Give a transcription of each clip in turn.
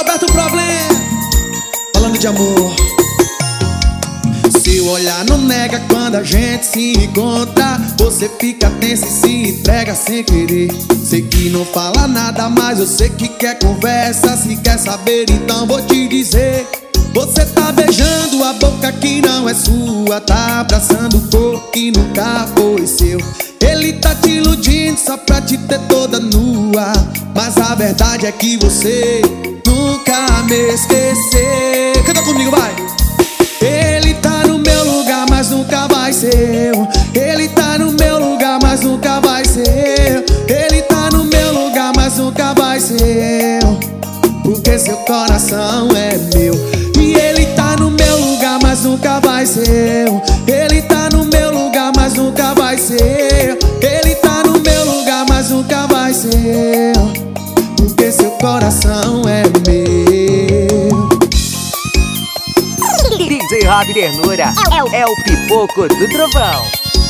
Roberto Problema, falando de amor. Seu olhar não nega quando a gente se encontra. Você fica tenso e se entrega sem querer. Sei que não fala nada, mas eu sei que quer conversa. Se quer saber, então vou te dizer. Você tá beijando a boca que não é sua, tá abraçando o corpo que nunca foi seu. Ele tá te iludindo só pra te ter toda nua, mas a verdade é que você nunca me esqueceu. Canta comigo, vai! Ele tá no meu lugar, mas nunca vai ser. Ele tá no meu lugar, mas nunca vai ser. Ele tá no meu lugar, mas nunca vai ser. Porque seu coração é meu. E ele tá no meu lugar, mas nunca vai ser. Ele tá no meu lugar, mas nunca vai ser. Ele tá no meu lugar, mas nunca vai ser. Porque seu coração é meu. DJ Rob Ternura é o pipoco do trovão.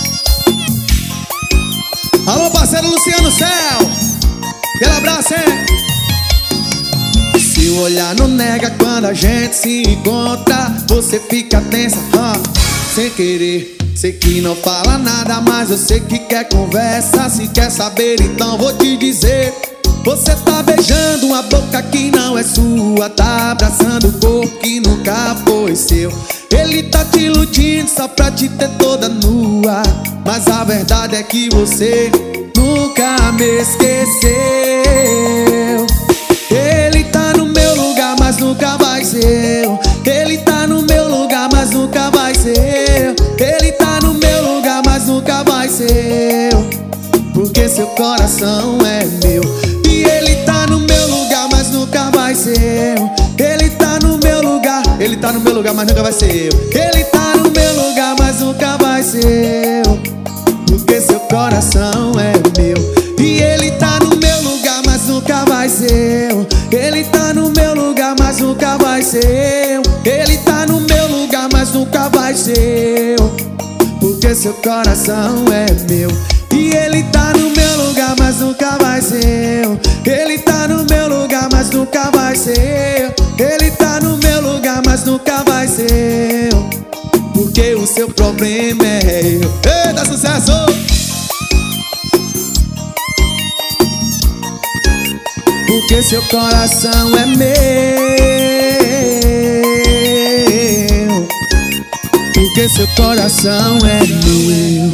Alô, parceiro Luciano Céu, aquele abraço, hein? Seu olhar não nega quando a gente se encontra. Você fica tensa, sem querer. Sei que não fala nada, mas eu sei que quer conversa. Se quer saber, então vou te dizer. Você tá beijando uma boca que não é sua, tá abraçando o corpo que nunca foi seu. Ele tá te iludindo só pra te ter toda nua, mas a verdade é que você nunca me esqueceu. Ele tá no meu lugar, mas nunca vai ser. Ele tá no meu lugar, mas nunca vai ser. Ele tá no meu lugar, mas nunca vai ser. Porque seu coração é meu. E ele tá no meu lugar, mas nunca vai ser. Ele tá no meu lugar. Ele tá no meu lugar, mas nunca vai ser eu. Ele tá no meu lugar, mas nunca vai ser eu. Porque seu coração é meu. E ele tá no meu lugar, mas nunca vai ser eu. Ele tá no meu lugar, mas nunca vai ser eu. Ele tá no meu lugar, mas nunca vai ser eu. Porque seu coração é meu. E ele tá no meu lugar, mas nunca vai ser eu. Ele tá no meu lugar, mas nunca vai ser eu. Ele tá no meu lugar, mas nunca vai ser eu. Porque o seu problema é eu. Ei, dá sucesso! Porque seu coração é meu. Porque seu coração é meu.